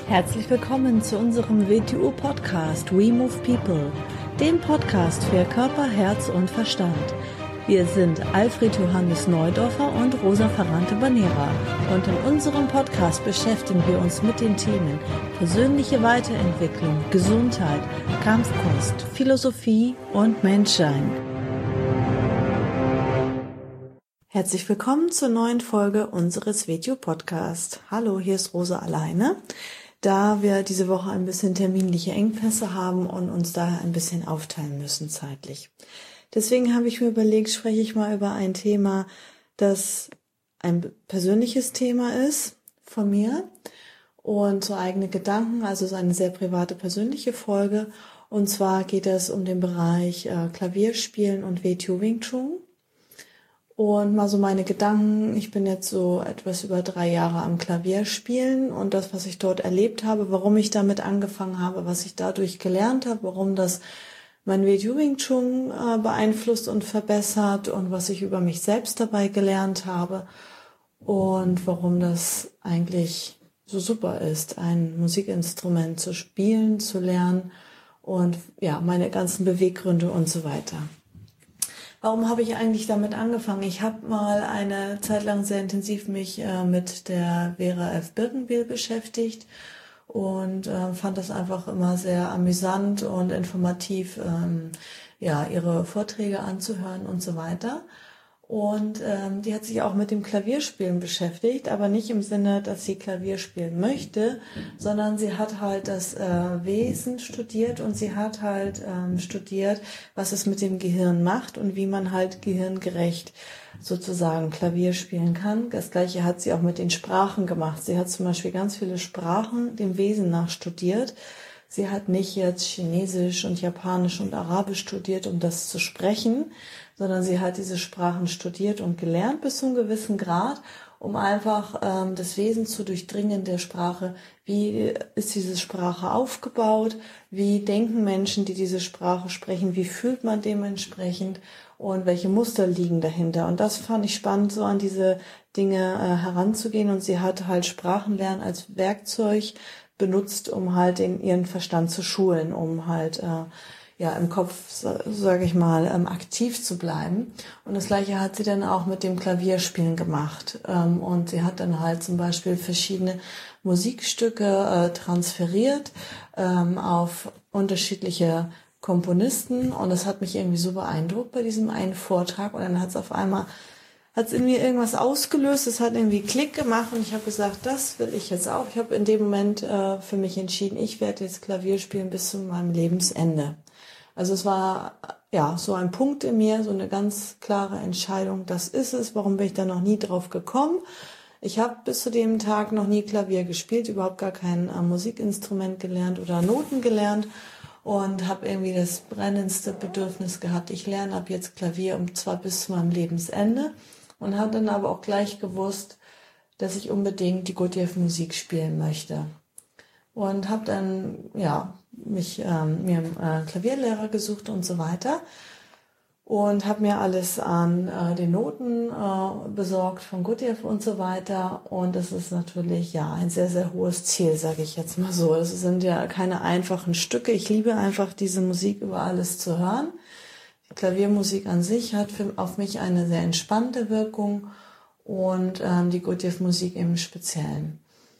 Herzlich willkommen zu unserem WTU-Podcast We Move People, dem Podcast für Körper, Herz und Verstand. Wir sind Alfred Johannes Neudorfer und Rosa Ferrante-Banera und in unserem Podcast beschäftigen wir uns mit den Themen persönliche Weiterentwicklung, Gesundheit, Kampfkunst, Philosophie und Menschsein. Herzlich willkommen zur neuen Folge unseres WTU-Podcasts. Hallo, hier ist Rosa alleine. Da wir diese Woche ein bisschen terminliche Engpässe haben und uns daher ein bisschen aufteilen müssen zeitlich. Deswegen habe ich mir überlegt, spreche ich mal über ein Thema, das ein persönliches Thema ist von mir und so eigene Gedanken, also so eine sehr private, persönliche Folge. Und zwar geht es um den Bereich Klavierspielen und WTU Wing Chun. Und mal so meine Gedanken, ich bin jetzt so etwas über 3 Jahre am Klavier spielen und das, was ich dort erlebt habe, warum ich damit angefangen habe, was ich dadurch gelernt habe, warum das mein WTU Wing Chun beeinflusst und verbessert und was ich über mich selbst dabei gelernt habe und warum das eigentlich so super ist, ein Musikinstrument zu spielen, zu lernen und ja, meine ganzen Beweggründe und so weiter. Warum habe ich eigentlich damit angefangen? Ich habe mal eine Zeit lang sehr intensiv mich mit der Vera F. Birkenbiel beschäftigt und fand das einfach immer sehr amüsant und informativ, ihre Vorträge anzuhören und so weiter. Und die hat sich auch mit dem Klavierspielen beschäftigt, aber nicht im Sinne, dass sie Klavier spielen möchte, sondern sie hat halt das Wesen studiert und sie hat halt studiert, was es mit dem Gehirn macht und wie man halt gehirngerecht sozusagen Klavier spielen kann. Das Gleiche hat sie auch mit den Sprachen gemacht. Sie hat zum Beispiel ganz viele Sprachen dem Wesen nach studiert. Sie hat nicht jetzt Chinesisch und Japanisch und Arabisch studiert, um das zu sprechen, sondern sie hat diese Sprachen studiert und gelernt bis zu einem gewissen Grad, um einfach das Wesen zu durchdringen der Sprache. Wie ist diese Sprache aufgebaut? Wie denken Menschen, die diese Sprache sprechen? Wie fühlt man dementsprechend? Und welche Muster liegen dahinter? Und das fand ich spannend, so an diese Dinge heranzugehen. Und sie hat halt Sprachenlernen als Werkzeug benutzt, um halt ihren Verstand zu schulen, um halt im Kopf, sage ich mal, aktiv zu bleiben. Und das Gleiche hat sie dann auch mit dem Klavierspielen gemacht. Und sie hat dann halt zum Beispiel verschiedene Musikstücke transferiert auf unterschiedliche Komponisten. Und das hat mich irgendwie so beeindruckt bei diesem einen Vortrag. Und dann hat es in mir irgendwas ausgelöst, es hat irgendwie Klick gemacht und ich habe gesagt, das will ich jetzt auch. Ich habe in dem Moment für mich entschieden, ich werde jetzt Klavier spielen bis zu meinem Lebensende. Also es war ja so ein Punkt in mir, so eine ganz klare Entscheidung, das ist es. Warum bin ich da noch nie drauf gekommen? Ich habe bis zu dem Tag noch nie Klavier gespielt, überhaupt gar kein Musikinstrument gelernt oder Noten gelernt und habe irgendwie das brennendste Bedürfnis gehabt, ich lerne ab jetzt Klavier und zwar bis zu meinem Lebensende. Und habe dann aber auch gleich gewusst, dass ich unbedingt die Gurdjieff-Musik spielen möchte. Und habe dann mir einen Klavierlehrer gesucht und so weiter. Und habe mir alles an den Noten besorgt von Gurdjieff und so weiter. Und das ist natürlich ein sehr, sehr hohes Ziel, sage ich jetzt mal so. Das sind ja keine einfachen Stücke. Ich liebe einfach diese Musik über alles zu hören. Die Klaviermusik an sich hat auf mich eine sehr entspannte Wirkung und die Gurdjieff-Musik im Speziellen.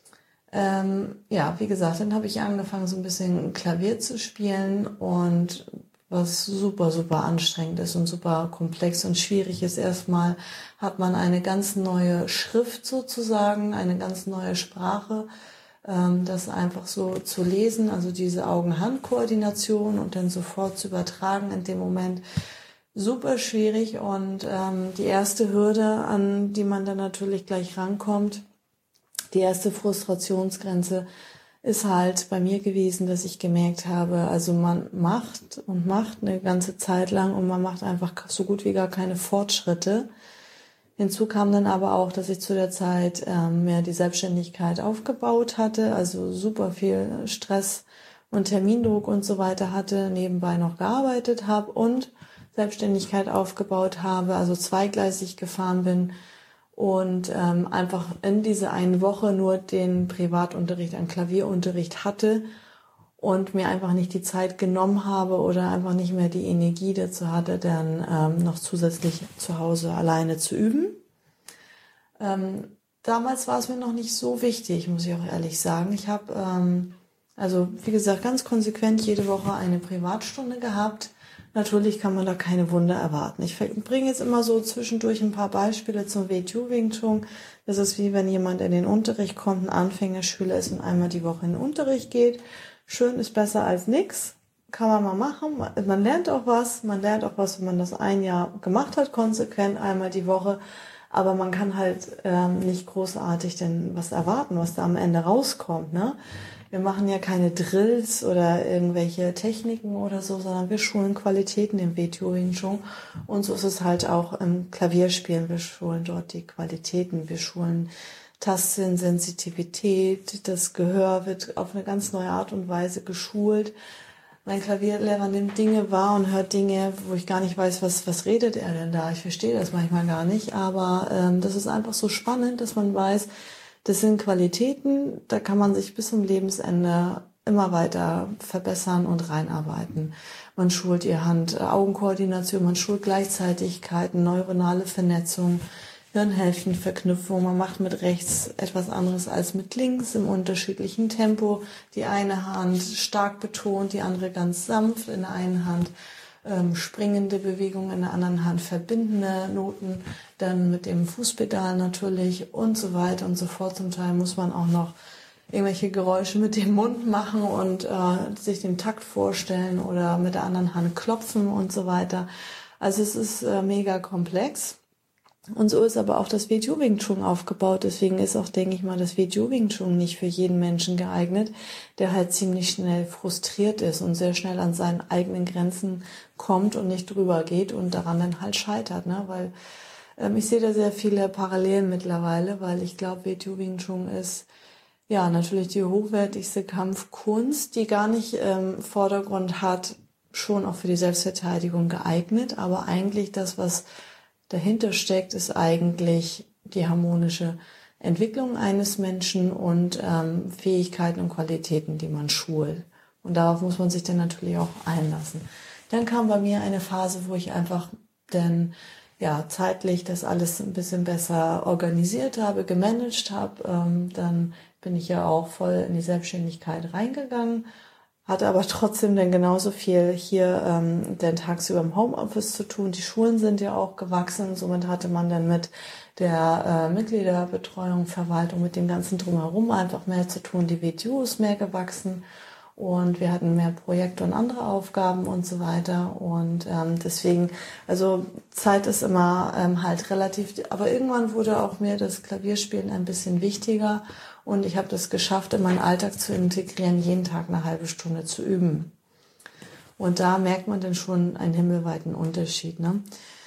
Wie gesagt, dann habe ich angefangen, so ein bisschen Klavier zu spielen und was super, super anstrengend ist und super komplex und schwierig ist. Erstmal hat man eine ganz neue Schrift sozusagen, eine ganz neue Sprache, das einfach so zu lesen, also diese Augen-Hand-Koordination und dann sofort zu übertragen in dem Moment, super schwierig. Und die erste Hürde, an die man dann natürlich gleich rankommt, die erste Frustrationsgrenze ist halt bei mir gewesen, dass ich gemerkt habe, also man macht eine ganze Zeit lang und man macht einfach so gut wie gar keine Fortschritte. Hinzu kam dann aber auch, dass ich zu der Zeit mehr die Selbstständigkeit aufgebaut hatte, also super viel Stress und Termindruck und so weiter hatte, nebenbei noch gearbeitet habe und Selbstständigkeit aufgebaut habe, also zweigleisig gefahren bin und einfach in dieser einen Woche nur den Privatunterricht, einen Klavierunterricht hatte und mir einfach nicht die Zeit genommen habe oder einfach nicht mehr die Energie dazu hatte, dann noch zusätzlich zu Hause alleine zu üben. Damals war es mir noch nicht so wichtig, muss ich auch ehrlich sagen. Ich habe, also wie gesagt, ganz konsequent jede Woche eine Privatstunde gehabt. Natürlich kann man da keine Wunder erwarten. Ich bringe jetzt immer so zwischendurch ein paar Beispiele zum WTU Wing Chun. Das ist wie wenn jemand in den Unterricht kommt, ein Anfängerschüler ist und einmal die Woche in den Unterricht geht. Schön ist besser als nix. Kann man mal machen. Man lernt auch was. Man lernt auch was, wenn man das ein Jahr gemacht hat, konsequent einmal die Woche. Aber man kann halt nicht großartig denn was erwarten, was da am Ende rauskommt, ne? Wir machen ja keine Drills oder irgendwelche Techniken oder so, sondern wir schulen Qualitäten im WTO Wing Chun. Und so ist es halt auch im Klavierspielen. Wir schulen dort die Qualitäten. Wir schulen Tastsinn, Sensitivität. Das Gehör wird auf eine ganz neue Art und Weise geschult. Mein Klavierlehrer nimmt Dinge wahr und hört Dinge, wo ich gar nicht weiß, was redet er denn da. Ich verstehe das manchmal gar nicht, aber das ist einfach so spannend, dass man weiß, das sind Qualitäten, da kann man sich bis zum Lebensende immer weiter verbessern und reinarbeiten. Man schult ihr Hand-Augen-Koordination, man schult Gleichzeitigkeiten, neuronale Vernetzung, Hirnhälftenverknüpfung. Man macht mit rechts etwas anderes als mit links im unterschiedlichen Tempo. Die eine Hand stark betont, die andere ganz sanft. In der einen Hand springende Bewegungen, in der anderen Hand verbindende Noten, dann mit dem Fußpedal natürlich und so weiter und so fort. Zum Teil muss man auch noch irgendwelche Geräusche mit dem Mund machen und sich den Takt vorstellen oder mit der anderen Hand klopfen und so weiter. Also es ist mega komplex. Und so ist aber auch das WTU Wing Chun aufgebaut. Deswegen ist auch, denke ich mal, das WTU Wing Chun nicht für jeden Menschen geeignet, der halt ziemlich schnell frustriert ist und sehr schnell an seinen eigenen Grenzen kommt und nicht drüber geht und daran dann halt scheitert, ne? Weil ich sehe da sehr viele Parallelen mittlerweile, weil ich glaube, WTU Wing Chun ist ja natürlich die hochwertigste Kampfkunst, die gar nicht Vordergrund hat, schon auch für die Selbstverteidigung geeignet, aber eigentlich das, was dahinter steckt, ist eigentlich die harmonische Entwicklung eines Menschen und Fähigkeiten und Qualitäten, die man schult. Und darauf muss man sich dann natürlich auch einlassen. Dann kam bei mir eine Phase, wo ich einfach dann zeitlich das alles ein bisschen besser organisiert habe, gemanagt habe. Dann bin ich ja auch voll in die Selbstständigkeit reingegangen. Hatte aber trotzdem dann genauso viel hier dann tagsüber im Homeoffice zu tun. Die Schulen sind ja auch gewachsen. Somit hatte man dann mit der Mitgliederbetreuung, Verwaltung, mit dem ganzen Drumherum einfach mehr zu tun. Die WTU ist mehr gewachsen und wir hatten mehr Projekte und andere Aufgaben und so weiter. Und deswegen, also Zeit ist immer halt relativ, aber irgendwann wurde auch mir das Klavierspielen ein bisschen wichtiger. Und ich habe das geschafft, in meinen Alltag zu integrieren, jeden Tag eine halbe Stunde zu üben. Und da merkt man dann schon einen himmelweiten Unterschied, ne?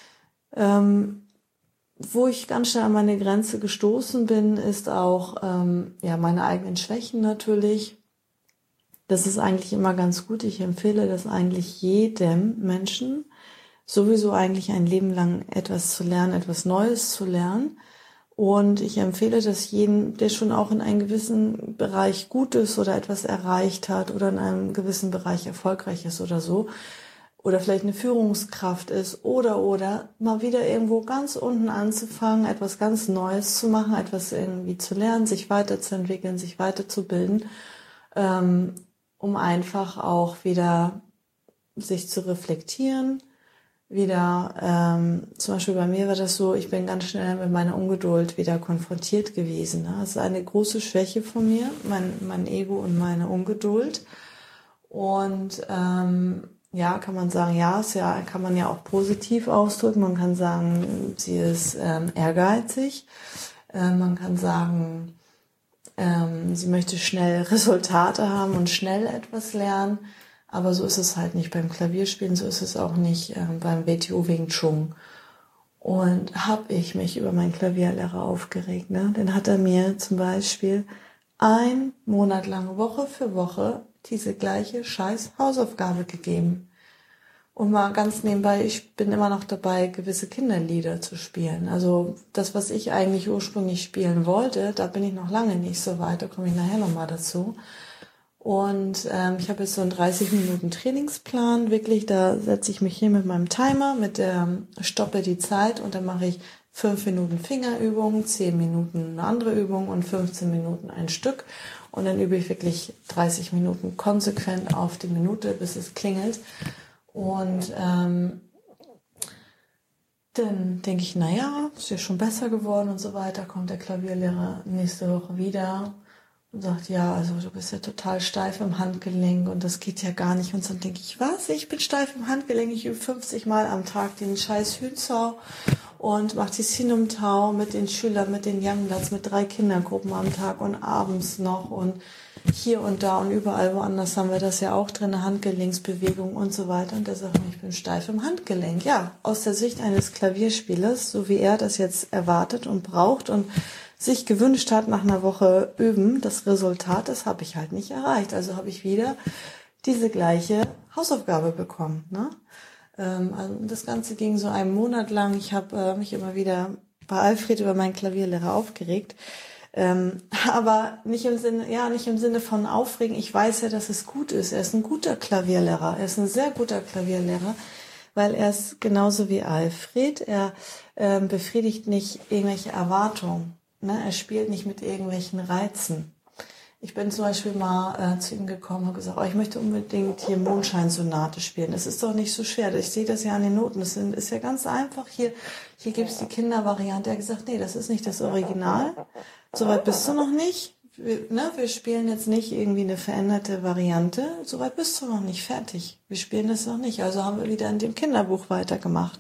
Wo ich ganz schnell an meine Grenze gestoßen bin, ist auch meine eigenen Schwächen natürlich. Das ist eigentlich immer ganz gut. Ich empfehle das eigentlich jedem Menschen, sowieso eigentlich ein Leben lang etwas zu lernen, etwas Neues zu lernen. Und ich empfehle das jedem, der schon auch in einem gewissen Bereich gut ist oder etwas erreicht hat oder in einem gewissen Bereich erfolgreich ist oder so. Oder vielleicht eine Führungskraft ist oder mal wieder irgendwo ganz unten anzufangen, etwas ganz Neues zu machen, etwas irgendwie zu lernen, sich weiterzuentwickeln, sich weiterzubilden, um einfach auch wieder sich zu reflektieren. Wieder, zum Beispiel bei mir war das so, ich bin ganz schnell mit meiner Ungeduld wieder konfrontiert gewesen. Ne? Das ist eine große Schwäche von mir, mein Ego und meine Ungeduld. Und kann man sagen, kann man ja auch positiv ausdrücken. Man kann sagen, sie ist ehrgeizig. Man kann sagen, sie möchte schnell Resultate haben und schnell etwas lernen. Aber so ist es halt nicht beim Klavierspielen, so ist es auch nicht beim WTU Wing Chun. Und habe ich mich über meinen Klavierlehrer aufgeregt, ne? Dann hat er mir zum Beispiel 1 Monat lang, Woche für Woche, diese gleiche scheiß Hausaufgabe gegeben. Und mal ganz nebenbei, ich bin immer noch dabei, gewisse Kinderlieder zu spielen. Also das, was ich eigentlich ursprünglich spielen wollte, da bin ich noch lange nicht so weit, da komme ich nachher nochmal dazu. Und ich habe jetzt so einen 30 Minuten Trainingsplan, wirklich, da setze ich mich hin mit meinem Timer, mit der stoppe die Zeit und dann mache ich 5 Minuten Fingerübung, 10 Minuten eine andere Übung und 15 Minuten ein Stück. Und dann übe ich wirklich 30 Minuten konsequent auf die Minute, bis es klingelt. Und dann denke ich, naja, ist ja schon besser geworden und so weiter. Kommt der Klavierlehrer nächste Woche wieder und sagt, ja, also du bist ja total steif im Handgelenk und das geht ja gar nicht. Und dann denke ich, was? Ich bin steif im Handgelenk, ich übe 50 Mal am Tag den scheiß Hühnzau und mache die Sinumtau mit den Schülern, mit den Youngbloods, mit 3 Kindergruppen am Tag und abends noch und hier und da und überall woanders haben wir das ja auch drin, Handgelenksbewegung und so weiter. Und der sagt mir, ich bin steif im Handgelenk. Ja, aus der Sicht eines Klavierspielers, so wie er das jetzt erwartet und braucht und sich gewünscht hat nach einer Woche Üben, das Resultat, das habe ich halt nicht erreicht. Also habe ich wieder diese gleiche Hausaufgabe bekommen. Ne? Also das Ganze ging so einen Monat lang. Ich habe mich immer wieder bei Alfred über meinen Klavierlehrer aufgeregt. Aber nicht im Sinne von aufregen. Ich weiß ja, dass es gut ist. Er ist ein guter Klavierlehrer. Er ist ein sehr guter Klavierlehrer, weil er ist genauso wie Alfred. Er befriedigt nicht irgendwelche Erwartungen. Ne? Er spielt nicht mit irgendwelchen Reizen. Ich bin zum Beispiel mal zu ihm gekommen und habe gesagt, ich möchte unbedingt hier Mondscheinsonate spielen. Das ist doch nicht so schwer. Ich sehe das ja an den Noten. Das ist ja ganz einfach. Hier gibt es die Kindervariante. Er hat gesagt, nee, das ist nicht das Original. Soweit bist du noch nicht. Wir spielen jetzt nicht irgendwie eine veränderte Variante. Soweit bist du noch nicht fertig. Wir spielen das noch nicht. Also haben wir wieder in dem Kinderbuch weitergemacht.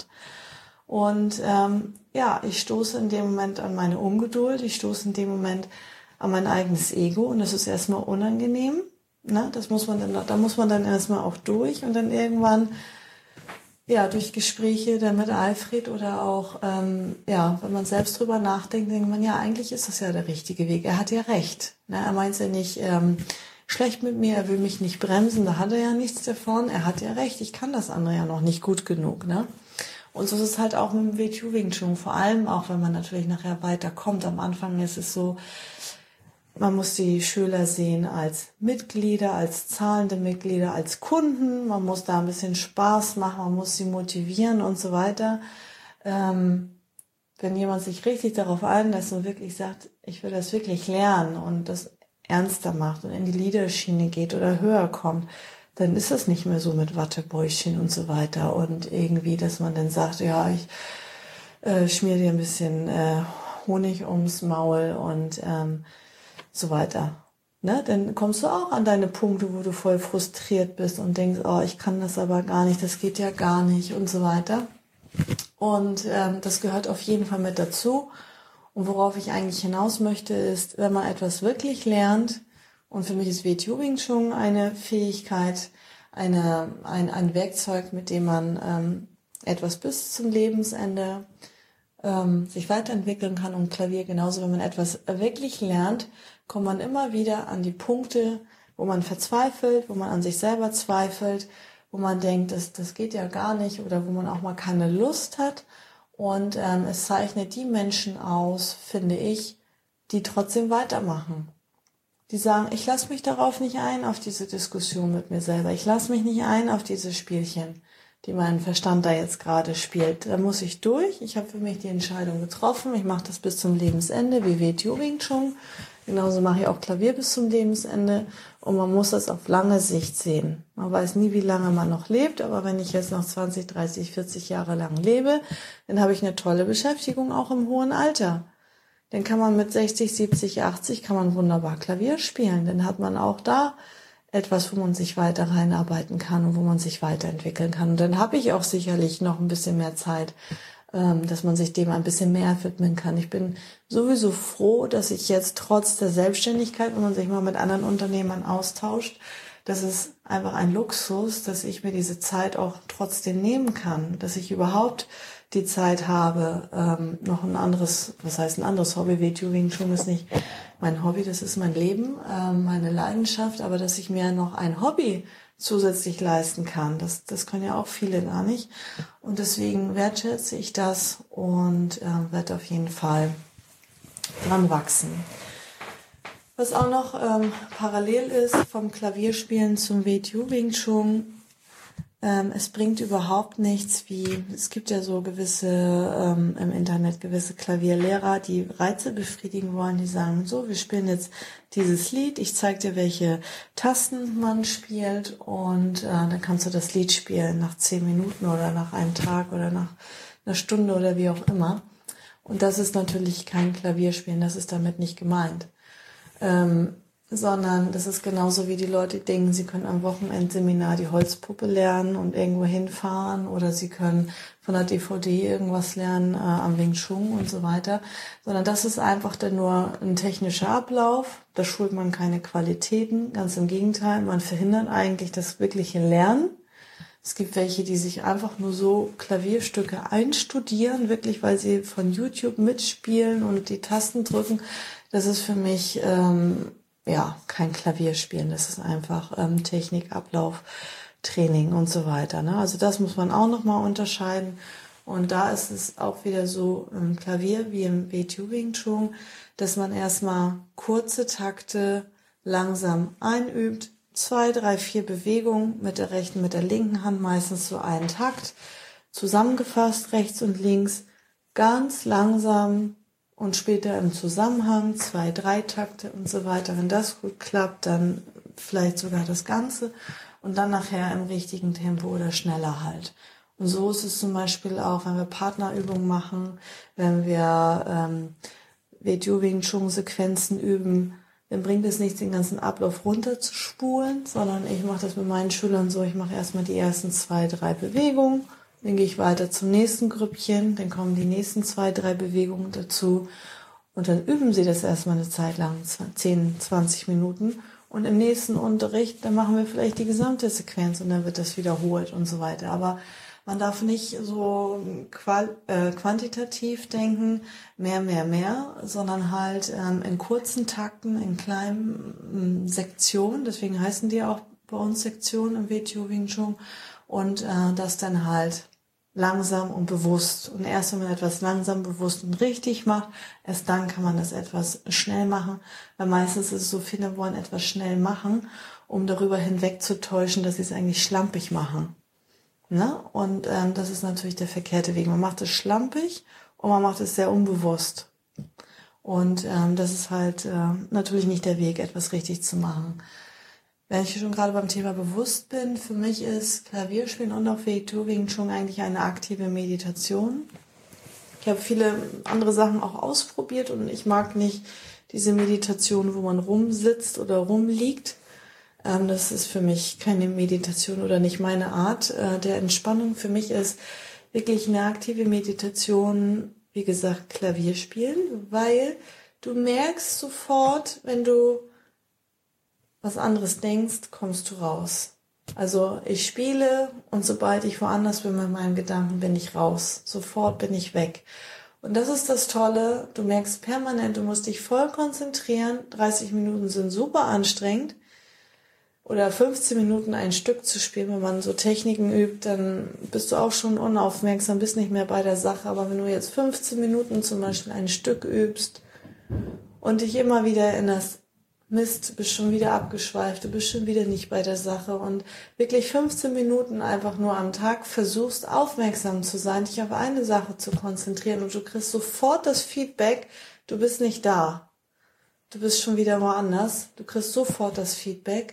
Und ich stoße in dem Moment an meine Ungeduld. Ich stoße in dem Moment an mein eigenes Ego. Und das ist erstmal unangenehm. Ne? Da muss man dann erstmal auch durch. Und dann irgendwann durch Gespräche dann mit Alfred oder auch, wenn man selbst drüber nachdenkt, denkt man, ja, eigentlich ist das ja der richtige Weg. Er hat ja recht. Ne? Er meint ja nicht schlecht mit mir, er will mich nicht bremsen, da hat er ja nichts davon. Er hat ja recht, ich kann das andere ja noch nicht gut genug. Ne? Und so ist es halt auch mit dem WTU Wing Chun, vor allem auch, wenn man natürlich nachher weiterkommt. Am Anfang ist es so, man muss die Schüler sehen als Mitglieder, als zahlende Mitglieder, als Kunden. Man muss da ein bisschen Spaß machen, man muss sie motivieren und so weiter. Wenn jemand sich richtig darauf einlässt und wirklich sagt, ich will das wirklich lernen und das ernster macht und in die Liederschiene geht oder höher kommt, dann ist das nicht mehr so mit Wattebäuschen und so weiter. Und irgendwie, dass man dann sagt, ja, ich schmier dir ein bisschen Honig ums Maul und so weiter. Ne? Dann kommst du auch an deine Punkte, wo du voll frustriert bist und denkst, ich kann das aber gar nicht, das geht ja gar nicht und so weiter. Und das gehört auf jeden Fall mit dazu. Und worauf ich eigentlich hinaus möchte, ist, wenn man etwas wirklich lernt, und für mich ist WTU Wing Chun eine Fähigkeit, ein Werkzeug, mit dem man etwas bis zum Lebensende sich weiterentwickeln kann, und Klavier genauso. Wenn man etwas wirklich lernt, kommt man immer wieder an die Punkte, wo man verzweifelt, wo man an sich selber zweifelt, wo man denkt, das geht ja gar nicht, oder wo man auch mal keine Lust hat. Und es zeichnet die Menschen aus, finde ich, die trotzdem weitermachen. Die sagen, ich lasse mich darauf nicht ein, auf diese Diskussion mit mir selber. Ich lasse mich nicht ein auf diese Spielchen, die mein Verstand da jetzt gerade spielt. Da muss ich durch. Ich habe für mich die Entscheidung getroffen. Ich mache das bis zum Lebensende, wie WTU Wing Chun. Genauso mache ich auch Klavier bis zum Lebensende. Und man muss das auf lange Sicht sehen. Man weiß nie, wie lange man noch lebt. Aber wenn ich jetzt noch 20, 30, 40 Jahre lang lebe, dann habe ich eine tolle Beschäftigung auch im hohen Alter. Dann kann man mit 60, 70, 80 kann man wunderbar Klavier spielen. Dann hat man auch da etwas, wo man sich weiter reinarbeiten kann und wo man sich weiterentwickeln kann. Und dann habe ich auch sicherlich noch ein bisschen mehr Zeit, dass man sich dem ein bisschen mehr widmen kann. Ich bin sowieso froh, dass ich jetzt trotz der Selbstständigkeit, wenn man sich mal mit anderen Unternehmern austauscht, das ist einfach ein Luxus, dass ich mir diese Zeit auch trotzdem nehmen kann, dass ich überhaupt die Zeit habe, noch ein anderes Hobby. WTU Wing Chun ist nicht mein Hobby, das ist mein Leben, meine Leidenschaft, aber dass ich mir noch ein Hobby zusätzlich leisten kann. Das können ja auch viele gar nicht. Und deswegen wertschätze ich das und werde auf jeden Fall dran wachsen. Was auch noch parallel ist vom Klavierspielen zum WTU Wing Chun, es bringt überhaupt nichts, es gibt ja so gewisse im Internet gewisse Klavierlehrer, die Reize befriedigen wollen, die sagen, so, wir spielen jetzt dieses Lied, ich zeige dir, welche Tasten man spielt und dann kannst du das Lied spielen nach 10 Minuten oder nach einem Tag oder nach einer Stunde oder wie auch immer. Und das ist natürlich kein Klavierspielen, das ist damit nicht gemeint. Sondern das ist genauso wie die Leute denken, sie können am Wochenendseminar die Holzpuppe lernen und irgendwo hinfahren oder sie können von der DVD irgendwas lernen am Wing Chun und so weiter, sondern das ist einfach dann nur ein technischer Ablauf, da schult man keine Qualitäten, ganz im Gegenteil, man verhindert eigentlich das wirkliche Lernen. Es gibt welche, die sich einfach nur so Klavierstücke einstudieren, wirklich, weil sie von YouTube mitspielen und die Tasten drücken. Das ist für mich kein Klavierspielen, das ist einfach Technik, Ablauf, Training und so weiter. Ne? Also das muss man auch nochmal unterscheiden. Und da ist es auch wieder so im Klavier wie im WTU Wing Chun, dass man erstmal kurze Takte langsam einübt, 2, 3, 4 Bewegungen mit der rechten, mit der linken Hand, meistens so einen Takt, zusammengefasst, rechts und links, ganz langsam und später im Zusammenhang 2, 3 Takte und so weiter. Wenn das gut klappt, dann vielleicht sogar das Ganze und dann nachher im richtigen Tempo oder schneller halt. Und so ist es zum Beispiel auch, wenn wir Partnerübungen machen, wenn wir WTU Wing Chun Sequenzen üben, dann bringt es nichts, den ganzen Ablauf runterzuspulen, sondern ich mache das mit meinen Schülern so, ich mache erstmal die ersten 2, 3 Bewegungen, dann gehe ich weiter zum nächsten Grüppchen, dann kommen die nächsten 2, 3 Bewegungen dazu und dann üben sie das erstmal eine Zeit lang, 10, 20 Minuten und im nächsten Unterricht, dann machen wir vielleicht die gesamte Sequenz und dann wird das wiederholt und so weiter. Aber man darf nicht so quantitativ denken, mehr, sondern halt in kurzen Takten, in kleinen Sektionen, deswegen heißen die auch bei uns Sektionen im WTU Wing Chun und das dann halt langsam und bewusst. Und erst wenn man etwas langsam, bewusst und richtig macht, erst dann kann man das etwas schnell machen, weil meistens ist es so, viele wollen etwas schnell machen, um darüber hinwegzutäuschen, dass sie es eigentlich schlampig machen. Ne? Und das ist natürlich der verkehrte Weg. Man macht es schlampig und man macht es sehr unbewusst. Und das ist halt natürlich nicht der Weg, etwas richtig zu machen. Wenn ich schon gerade beim Thema bewusst bin, für mich ist Klavierspielen und auch WTU Wing Chun eigentlich eine aktive Meditation. Ich habe viele andere Sachen auch ausprobiert und ich mag nicht diese Meditation, wo man rumsitzt oder rumliegt. Das ist für mich keine Meditation oder nicht meine Art der Entspannung. Für mich ist wirklich eine aktive Meditation, wie gesagt, Klavierspielen, weil du merkst sofort, wenn du was anderes denkst, kommst du raus. Also ich spiele und sobald ich woanders bin mit meinen Gedanken, bin ich raus. Sofort bin ich weg. Und das ist das Tolle, du merkst permanent, du musst dich voll konzentrieren. 30 Minuten sind super anstrengend. Oder 15 Minuten ein Stück zu spielen, wenn man so Techniken übt, dann bist du auch schon unaufmerksam, bist nicht mehr bei der Sache. Aber wenn du jetzt 15 Minuten zum Beispiel ein Stück übst und dich immer wieder erinnerst, Mist, du bist schon wieder abgeschweift, du bist schon wieder nicht bei der Sache und wirklich 15 Minuten einfach nur am Tag versuchst, aufmerksam zu sein, dich auf eine Sache zu konzentrieren und du kriegst sofort das Feedback, du bist nicht da. Du bist schon wieder woanders, du kriegst sofort das Feedback,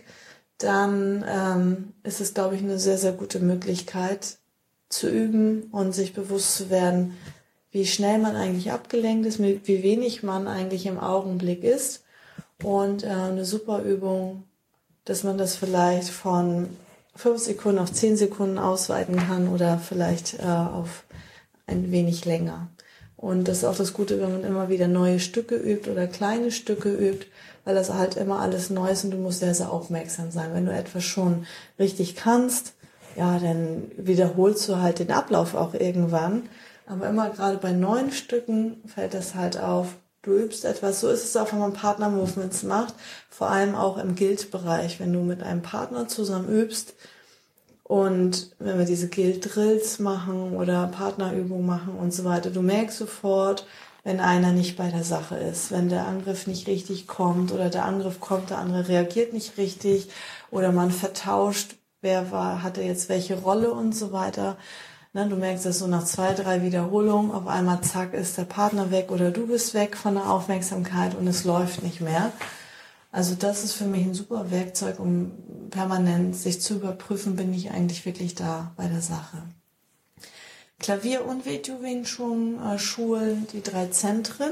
dann ist es, glaube ich, eine sehr, sehr gute Möglichkeit zu üben und sich bewusst zu werden, wie schnell man eigentlich abgelenkt ist, wie wenig man eigentlich im Augenblick ist. Und eine super Übung, dass man das vielleicht von 5 Sekunden auf 10 Sekunden ausweiten kann oder vielleicht auf ein wenig länger. Und das ist auch das Gute, wenn man immer wieder neue Stücke übt oder kleine Stücke übt, weil das halt immer alles neu ist und du musst sehr, sehr aufmerksam sein. Wenn du etwas schon richtig kannst, ja, dann wiederholst du halt den Ablauf auch irgendwann. Aber immer gerade bei neuen Stücken fällt das halt auf, du übst etwas. So ist es auch, wenn man Partner-Movements macht, vor allem auch im Guild-Bereich, wenn du mit einem Partner zusammen übst. Und wenn wir diese Guild-Drills machen oder Partnerübungen machen und so weiter, du merkst sofort, wenn einer nicht bei der Sache ist, wenn der Angriff nicht richtig kommt oder der Angriff kommt, der andere reagiert nicht richtig oder man vertauscht, hatte jetzt welche Rolle und so weiter. Ne, du merkst das so nach 2, 3 Wiederholungen, auf einmal zack, ist der Partner weg oder du bist weg von der Aufmerksamkeit und es läuft nicht mehr. Also das ist für mich ein super Werkzeug, um permanent sich zu überprüfen, bin ich eigentlich wirklich da bei der Sache. Klavier- und Wing Chun Schulen, die 3 Zentren.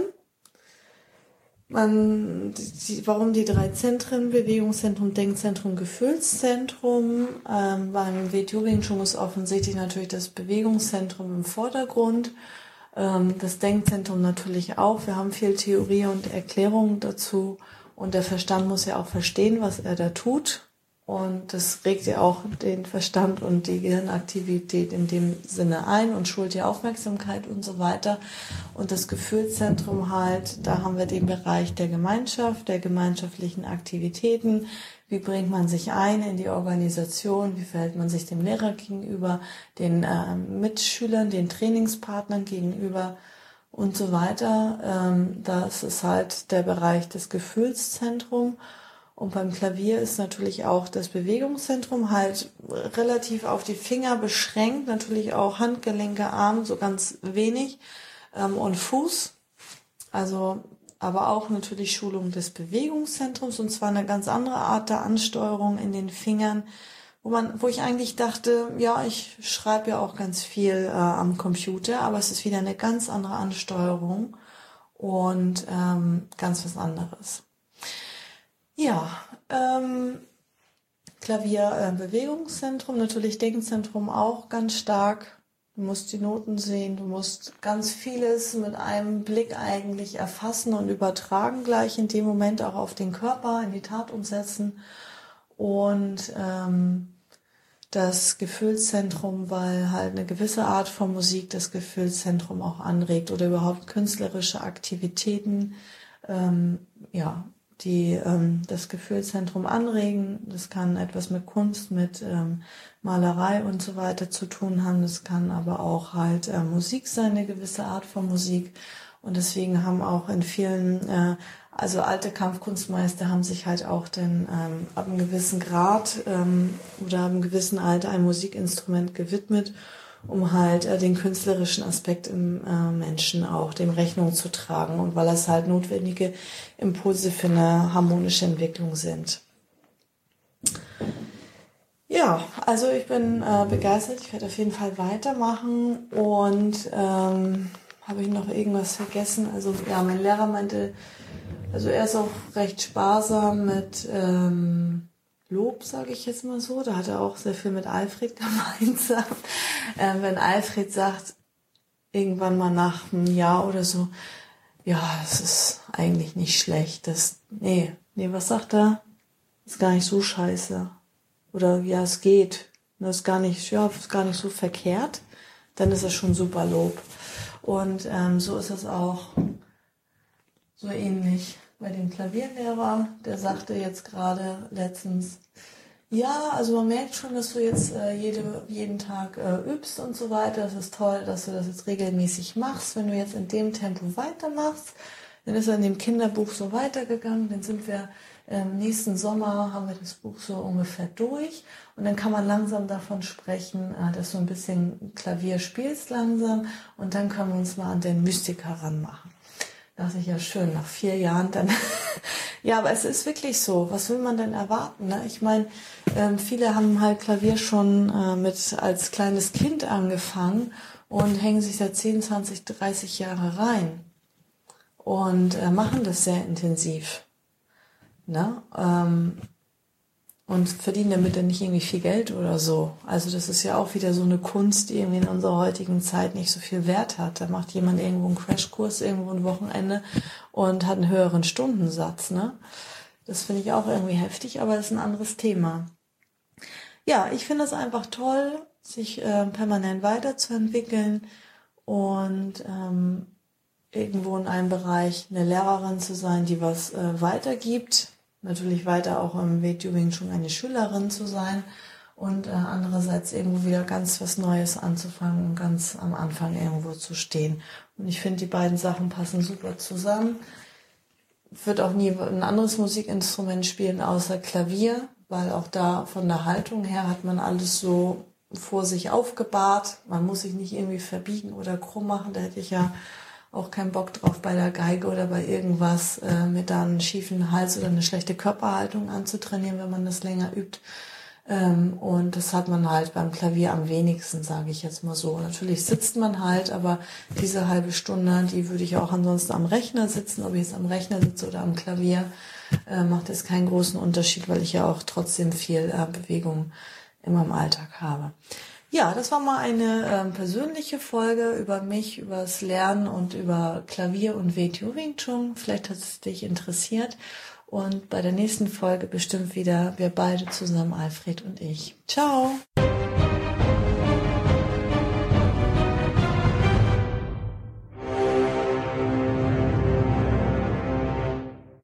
Warum die 3 Zentren? Bewegungszentrum, Denkzentrum, Gefühlszentrum. Beim Wing Chun ist offensichtlich natürlich das Bewegungszentrum im Vordergrund. Das Denkzentrum natürlich auch. Wir haben viel Theorie und Erklärung dazu. Und der Verstand muss ja auch verstehen, was er da tut. Und das regt ja auch den Verstand und die Gehirnaktivität in dem Sinne ein und schult die Aufmerksamkeit und so weiter. Und das Gefühlszentrum halt, da haben wir den Bereich der Gemeinschaft, der gemeinschaftlichen Aktivitäten. Wie bringt man sich ein in die Organisation? Wie verhält man sich dem Lehrer gegenüber, den Mitschülern, den Trainingspartnern gegenüber und so weiter? Das ist halt der Bereich des Gefühlszentrums. Und beim Klavier ist natürlich auch das Bewegungszentrum halt relativ auf die Finger beschränkt, natürlich auch Handgelenke, Arm, so ganz wenig und Fuß. Also, aber auch natürlich Schulung des Bewegungszentrums und zwar eine ganz andere Art der Ansteuerung in den Fingern, wo ich eigentlich dachte, ja, ich schreibe ja auch ganz viel am Computer, aber es ist wieder eine ganz andere Ansteuerung und ganz was anderes. Ja, Klavier, Bewegungszentrum, natürlich Denkzentrum auch ganz stark. Du musst die Noten sehen, du musst ganz vieles mit einem Blick eigentlich erfassen und übertragen, gleich in dem Moment auch auf den Körper, in die Tat umsetzen. Und das Gefühlszentrum, weil halt eine gewisse Art von Musik das Gefühlszentrum auch anregt oder überhaupt künstlerische Aktivitäten, die das Gefühlszentrum anregen. Das kann etwas mit Kunst, mit Malerei und so weiter zu tun haben. Das kann aber auch halt Musik sein, eine gewisse Art von Musik. Und deswegen haben auch in vielen, also alte Kampfkunstmeister haben sich halt auch dann ab einem gewissen Grad oder ab einem gewissen Alter ein Musikinstrument gewidmet, um halt den künstlerischen Aspekt im Menschen auch dem Rechnung zu tragen und weil das halt notwendige Impulse für eine harmonische Entwicklung sind. Ja, also ich bin begeistert, ich werde auf jeden Fall weitermachen und habe ich noch irgendwas vergessen? Also ja, mein Lehrer meinte, also er ist auch recht sparsam mit Lob, sage ich jetzt mal so. Da hat er auch sehr viel mit Alfred gemeinsam. Wenn Alfred sagt, irgendwann mal nach einem Jahr oder so, ja, das ist eigentlich nicht schlecht. Nee, was sagt er? Ist gar nicht so scheiße. Oder ja, es geht. Das ist gar nicht so verkehrt. Dann ist das schon super Lob. Und so ist es auch so ähnlich bei dem Klavierlehrer. Der sagte jetzt gerade letztens, ja, also man merkt schon, dass du jetzt jeden Tag übst und so weiter. Es ist toll, dass du das jetzt regelmäßig machst. Wenn du jetzt in dem Tempo weitermachst, dann ist er in dem Kinderbuch so weitergegangen. Dann sind wir nächsten Sommer, haben wir das Buch so ungefähr durch. Und dann kann man langsam davon sprechen, dass du ein bisschen Klavier spielst langsam. Und dann können wir uns mal an den Mystiker ranmachen. Dachte ich, ja schön, nach 4 Jahren dann. Ja, aber es ist wirklich so. Was will man denn erwarten? Ne? Ich meine, viele haben halt Klavier schon als kleines Kind angefangen und hängen sich seit 10, 20, 30 Jahre rein und machen das sehr intensiv. Ne? Und verdienen damit dann nicht irgendwie viel Geld oder so. Also das ist ja auch wieder so eine Kunst, die irgendwie in unserer heutigen Zeit nicht so viel Wert hat. Da macht jemand irgendwo einen Crashkurs, irgendwo ein Wochenende und hat einen höheren Stundensatz. Ne? Das finde ich auch irgendwie heftig, aber das ist ein anderes Thema. Ja, ich finde es einfach toll, sich permanent weiterzuentwickeln und irgendwo in einem Bereich eine Lehrerin zu sein, die was weitergibt. Natürlich weiter auch im Weit Wing Chun eine Schülerin zu sein und andererseits irgendwo wieder ganz was Neues anzufangen und ganz am Anfang irgendwo zu stehen. Und ich finde, die beiden Sachen passen super zusammen. Ich würde auch nie ein anderes Musikinstrument spielen außer Klavier, weil auch da von der Haltung her hat man alles so vor sich aufgebahrt. Man muss sich nicht irgendwie verbiegen oder krumm machen. Da hätte ich ja auch keinen Bock drauf, bei der Geige oder bei irgendwas mit da einen schiefen Hals oder eine schlechte Körperhaltung anzutrainieren, wenn man das länger übt. Und das hat man halt beim Klavier am wenigsten, sage ich jetzt mal so. Natürlich sitzt man halt, aber diese halbe Stunde, die würde ich auch ansonsten am Rechner sitzen. Ob ich jetzt am Rechner sitze oder am Klavier, macht jetzt keinen großen Unterschied, weil ich ja auch trotzdem viel Bewegung immer im Alltag habe. Ja, das war mal eine persönliche Folge über mich, über das Lernen und über Klavier und Weit Wing Chun. Vielleicht hat es dich interessiert. Und bei der nächsten Folge bestimmt wieder wir beide zusammen, Alfred und ich. Ciao!